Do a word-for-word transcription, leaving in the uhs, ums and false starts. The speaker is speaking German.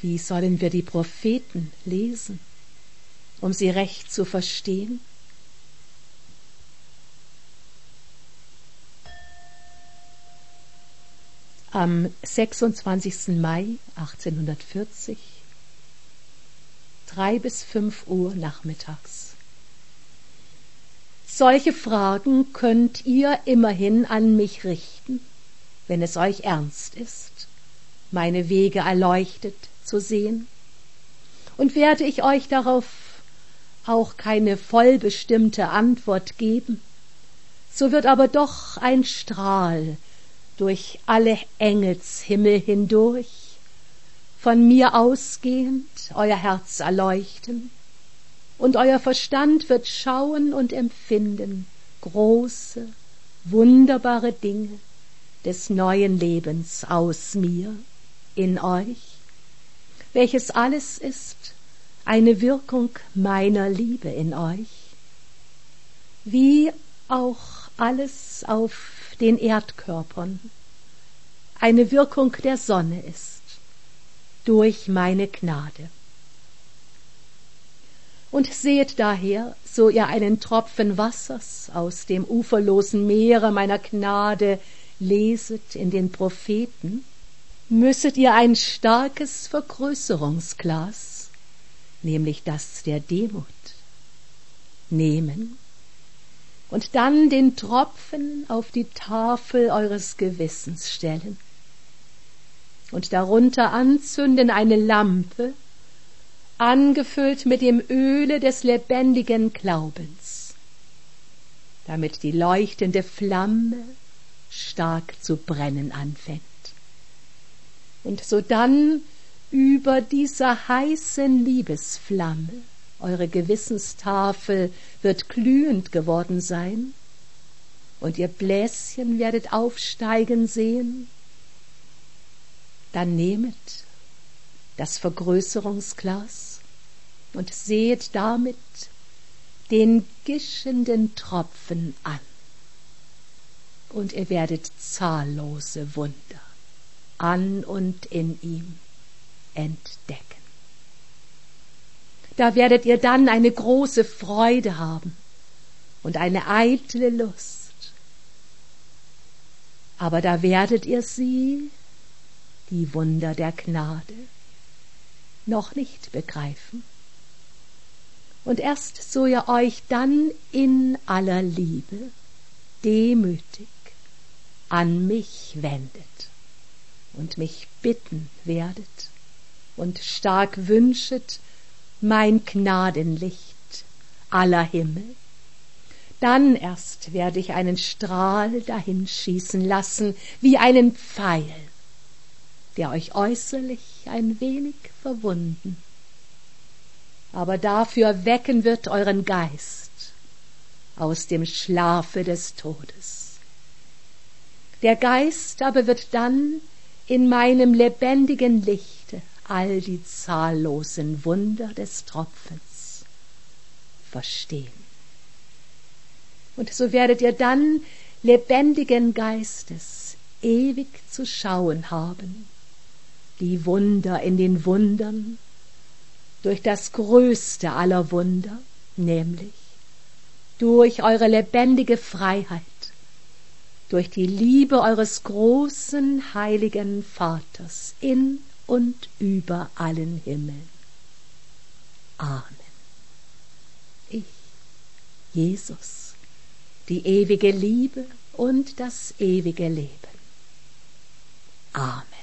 Wie sollen wir die Propheten lesen, um sie recht zu verstehen? Am sechsundzwanzigsten Mai achtzehnhundertvierzig, drei bis fünf Uhr nachmittags. Solche Fragen könnt ihr immerhin an mich richten, wenn es euch ernst ist, meine Wege erleuchtet zu sehen. Und werde ich euch darauf auch keine vollbestimmte Antwort geben, so wird aber doch ein Strahl durch alle Engelshimmel hindurch, von mir ausgehend euer Herz erleuchten, und euer Verstand wird schauen und empfinden große, wunderbare Dinge des neuen Lebens aus mir, in euch, welches alles ist eine Wirkung meiner Liebe in euch, wie auch alles auf den Erdkörpern eine Wirkung der Sonne ist, durch meine Gnade. Und seht daher, so ihr einen Tropfen Wassers aus dem uferlosen Meere meiner Gnade leset in den Propheten, müsset ihr ein starkes Vergrößerungsglas, nämlich das der Demut, nehmen und dann den Tropfen auf die Tafel eures Gewissens stellen und darunter anzünden eine Lampe, angefüllt mit dem Öle des lebendigen Glaubens, damit die leuchtende Flamme stark zu brennen anfängt. Und sodann über dieser heißen Liebesflamme eure Gewissenstafel wird glühend geworden sein, und ihr Bläschen werdet aufsteigen sehen. Dann nehmet das Vergrößerungsglas und seht damit den gischenden Tropfen an, und ihr werdet zahllose Wunder an und in ihm entdecken. Da werdet ihr dann eine große Freude haben und eine eitle Lust. Aber da werdet ihr sie, die Wunder der Gnade, noch nicht begreifen. Und erst so ihr euch dann in aller Liebe demütig an mich wendet und mich bitten werdet und stark wünschet, mein Gnadenlicht aller Himmel, dann erst werde ich einen Strahl dahinschießen lassen, wie einen Pfeil, der euch äußerlich ein wenig verwunden, aber dafür wecken wird euren Geist aus dem Schlafe des Todes. Der Geist aber wird dann in meinem lebendigen Lichte all die zahllosen Wunder des Tropfens verstehen. Und so werdet ihr dann lebendigen Geistes ewig zu schauen haben, die Wunder in den Wundern, durch das größte aller Wunder, nämlich durch eure lebendige Freiheit, durch die Liebe eures großen, heiligen Vaters in und über allen Himmeln. Amen. Ich, Jesus, die ewige Liebe und das ewige Leben. Amen.